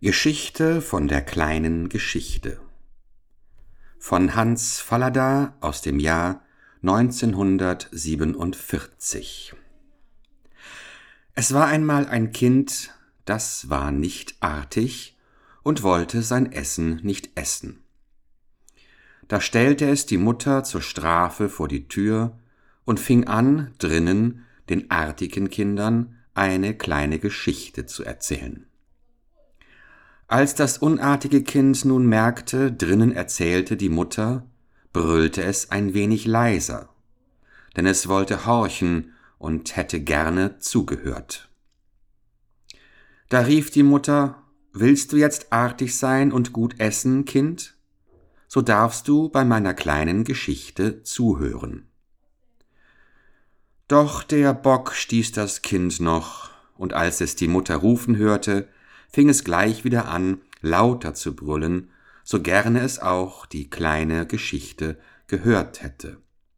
Geschichte von der kleinen Geschichte von Hans Fallada aus dem Jahr 1947. Es war einmal ein Kind, das war nicht artig und wollte sein Essen nicht essen. Da stellte es die Mutter zur Strafe vor die Tür und fing an, drinnen den artigen Kindern eine kleine Geschichte zu erzählen. Als das unartige Kind nun merkte, drinnen erzählte die Mutter, brüllte es ein wenig leiser, denn es wollte horchen und hätte gerne zugehört. Da rief die Mutter: »Willst du jetzt artig sein und gut essen, Kind? So darfst du bei meiner kleinen Geschichte zuhören.« Doch der Bock stieß das Kind noch, und als es die Mutter rufen hörte, fing es gleich wieder an, lauter zu brüllen, so gerne es auch die kleine Geschichte gehört hätte.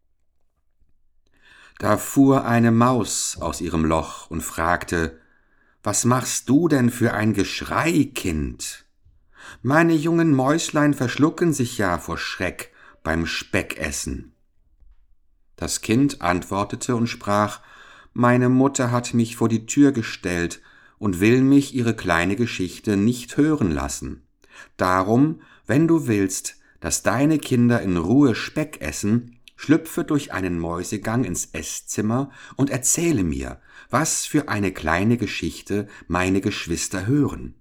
Da fuhr eine Maus aus ihrem Loch und fragte: »Was machst du denn für ein Geschrei, Kind? Meine jungen Mäuslein verschlucken sich ja vor Schreck beim Speckessen.« Das Kind antwortete und sprach: »Meine Mutter hat mich vor die Tür gestellt und will mich ihre kleine Geschichte nicht hören lassen. Darum, wenn du willst, dass deine Kinder in Ruhe Speck essen, schlüpfe durch einen Mäusegang ins Esszimmer und erzähle mir, was für eine kleine Geschichte meine Geschwister hören.«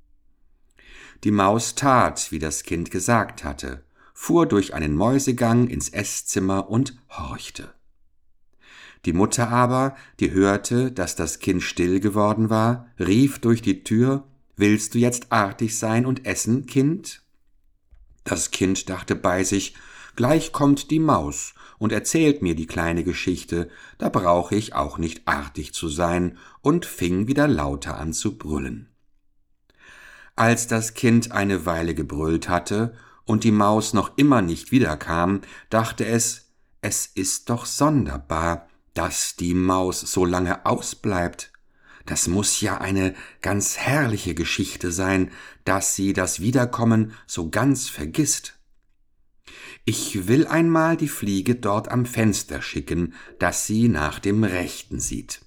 Die Maus tat, wie das Kind gesagt hatte, fuhr durch einen Mäusegang ins Esszimmer und horchte. Die Mutter aber, die hörte, dass das Kind still geworden war, rief durch die Tür: »Willst du jetzt artig sein und essen, Kind?« Das Kind dachte bei sich: »Gleich kommt die Maus und erzählt mir die kleine Geschichte, da brauche ich auch nicht artig zu sein«, und fing wieder lauter an zu brüllen. Als das Kind eine Weile gebrüllt hatte und die Maus noch immer nicht wiederkam, dachte es: »Es ist doch sonderbar, dass die Maus so lange ausbleibt. Das muß ja eine ganz herrliche Geschichte sein, dass sie das Wiederkommen so ganz vergisst. Ich will einmal die Fliege dort am Fenster schicken, dass sie nach dem Rechten sieht.«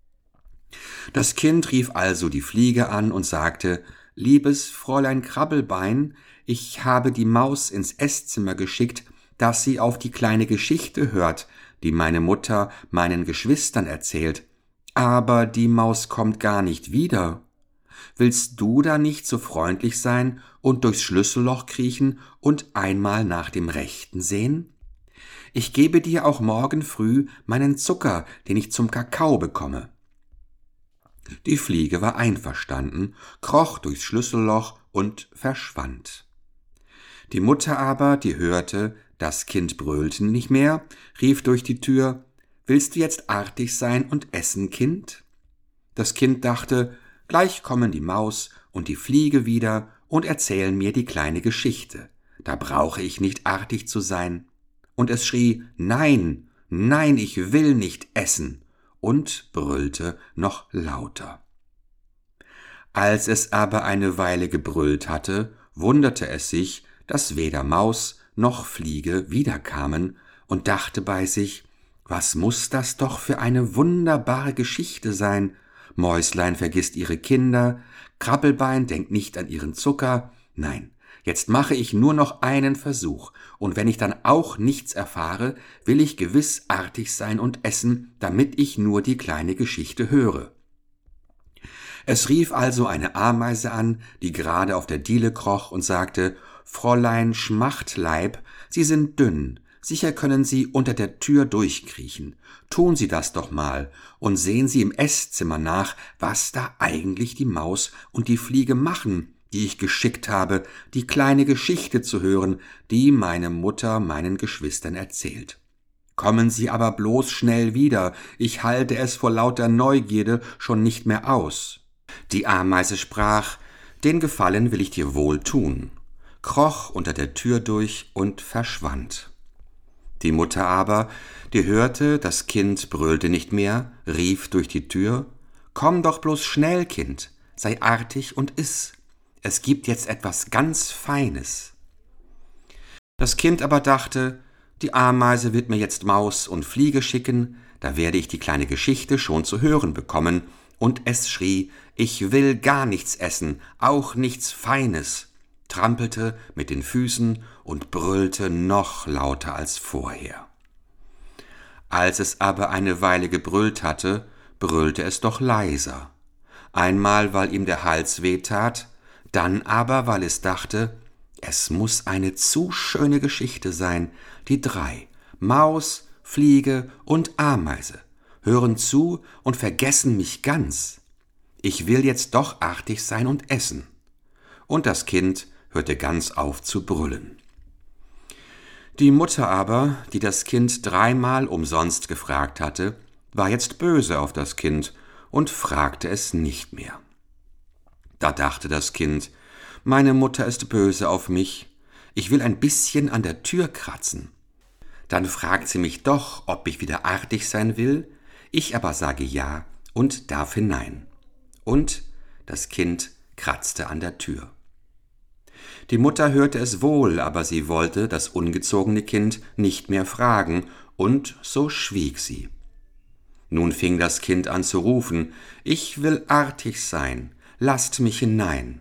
Das Kind rief also die Fliege an und sagte: »Liebes Fräulein Krabbelbein, ich habe die Maus ins Esszimmer geschickt, dass sie auf die kleine Geschichte hört, die meine Mutter meinen Geschwistern erzählt, aber die Maus kommt gar nicht wieder. Willst du da nicht so freundlich sein und durchs Schlüsselloch kriechen und einmal nach dem Rechten sehen? Ich gebe dir auch morgen früh meinen Zucker, den ich zum Kakao bekomme.« Die Fliege war einverstanden, kroch durchs Schlüsselloch und verschwand. Die Mutter aber, die hörte, das Kind brüllte nicht mehr, rief durch die Tür: »Willst du jetzt artig sein und essen, Kind?« Das Kind dachte: »Gleich kommen die Maus und die Fliege wieder und erzählen mir die kleine Geschichte. Da brauche ich nicht artig zu sein.« Und es schrie: »Nein, nein, ich will nicht essen«, und brüllte noch lauter. Als es aber eine Weile gebrüllt hatte, wunderte es sich, dass weder Maus noch Fliege wiederkamen, und dachte bei sich: »Was muß das doch für eine wunderbare Geschichte sein? Mäuslein vergisst ihre Kinder, Krabbelbein denkt nicht an ihren Zucker. Nein, jetzt mache ich nur noch einen Versuch, und wenn ich dann auch nichts erfahre, will ich gewiss artig sein und essen, damit ich nur die kleine Geschichte höre.« Es rief also eine Ameise an, die gerade auf der Diele kroch, und sagte: »Fräulein Schmachtleib, Sie sind dünn, sicher können Sie unter der Tür durchkriechen. Tun Sie das doch mal und sehen Sie im Esszimmer nach, was da eigentlich die Maus und die Fliege machen, die ich geschickt habe, die kleine Geschichte zu hören, die meine Mutter meinen Geschwistern erzählt. Kommen Sie aber bloß schnell wieder, ich halte es vor lauter Neugierde schon nicht mehr aus.« Die Ameise sprach: »Den Gefallen will ich dir wohl tun«, kroch unter der Tür durch und verschwand. Die Mutter aber, die hörte, das Kind brüllte nicht mehr, rief durch die Tür: »Komm doch bloß schnell, Kind, sei artig und iss. Es gibt jetzt etwas ganz Feines. Das Kind aber dachte, die Ameise wird mir jetzt Maus und Fliege schicken, da werde ich die kleine Geschichte schon zu hören bekommen, und es schrie, ich will gar nichts essen, auch nichts Feines, trampelte mit den Füßen und brüllte noch lauter als vorher. Als es aber eine Weile gebrüllt hatte, brüllte es doch leiser. Einmal, weil ihm der Hals wehtat, dann aber, weil es dachte, es muß eine zu schöne Geschichte sein, die drei, Maus, Fliege und Ameise, hören zu und vergessen mich ganz. Ich will jetzt doch artig sein und essen. Und das Kind hörte ganz auf zu brüllen. Die Mutter aber, die das Kind dreimal umsonst gefragt hatte, war jetzt böse auf das Kind und fragte es nicht mehr. Da dachte das Kind, meine Mutter ist böse auf mich, ich will ein bisschen an der Tür kratzen. Dann fragt sie mich doch, ob ich wieder artig sein will, ich aber sage ja und darf hinein. Und das Kind kratzte an der Tür. Die Mutter hörte es wohl, aber sie wollte das ungezogene Kind nicht mehr fragen, und so schwieg sie. Nun fing das Kind an zu rufen, ich will artig sein, lasst mich hinein.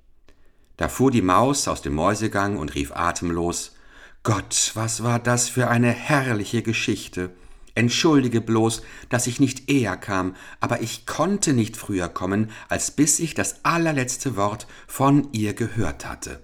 Da fuhr die Maus aus dem Mäusegang und rief atemlos, Gott, was war das für eine herrliche Geschichte! Entschuldige bloß, dass ich nicht eher kam, aber ich konnte nicht früher kommen, als bis ich das allerletzte Wort von ihr gehört hatte.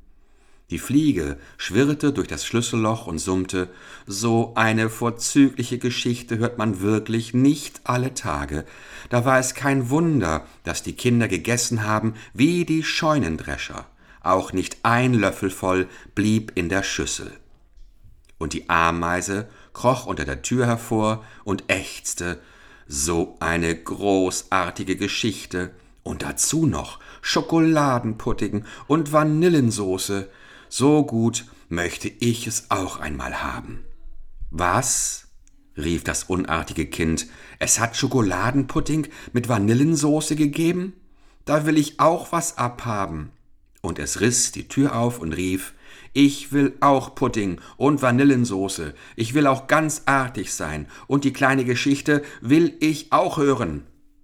Die Fliege schwirrte durch das Schlüsselloch und summte, so eine vorzügliche Geschichte hört man wirklich nicht alle Tage. Da war es kein Wunder, dass die Kinder gegessen haben wie die Scheunendrescher. Auch nicht ein Löffel voll blieb in der Schüssel. Und die Ameise kroch unter der Tür hervor und ächzte, so eine großartige Geschichte, und dazu noch Schokoladenpudding und Vanillensoße, so gut möchte ich es auch einmal haben. Was? Rief das unartige Kind, es hat Schokoladenpudding mit Vanillensoße gegeben? Da will ich auch was abhaben. Und es riss die Tür auf und rief, ich will auch Pudding und Vanillensoße, ich will auch ganz artig sein, und die kleine Geschichte will ich auch hören.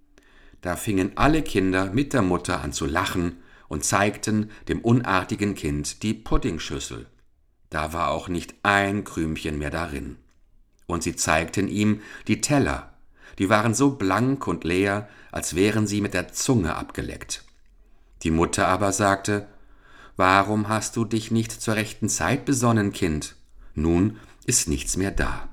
Da fingen alle Kinder mit der Mutter an zu lachen und zeigten dem unartigen Kind die Puddingschüssel. Da war auch nicht ein Krümchen mehr darin. Und sie zeigten ihm die Teller, die waren so blank und leer, als wären sie mit der Zunge abgeleckt. Die Mutter aber sagte, »Warum hast du dich nicht zur rechten Zeit besonnen, Kind? Nun ist nichts mehr da.«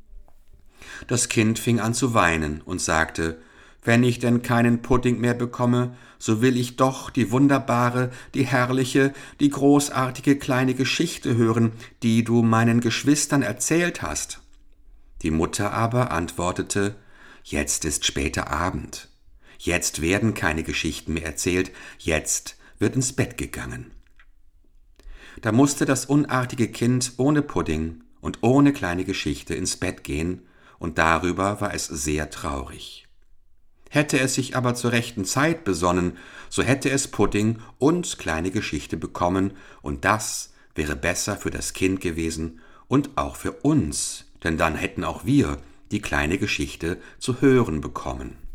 Das Kind fing an zu weinen und sagte, »Wenn ich denn keinen Pudding mehr bekomme, so will ich doch die wunderbare, die herrliche, die großartige kleine Geschichte hören, die du meinen Geschwistern erzählt hast.« Die Mutter aber antwortete, »Jetzt ist später Abend. Jetzt werden keine Geschichten mehr erzählt, jetzt wird ins Bett gegangen.« Da musste das unartige Kind ohne Pudding und ohne kleine Geschichte ins Bett gehen, und darüber war es sehr traurig. Hätte es sich aber zur rechten Zeit besonnen, so hätte es Pudding und kleine Geschichte bekommen, und das wäre besser für das Kind gewesen und auch für uns, denn dann hätten auch wir die kleine Geschichte zu hören bekommen.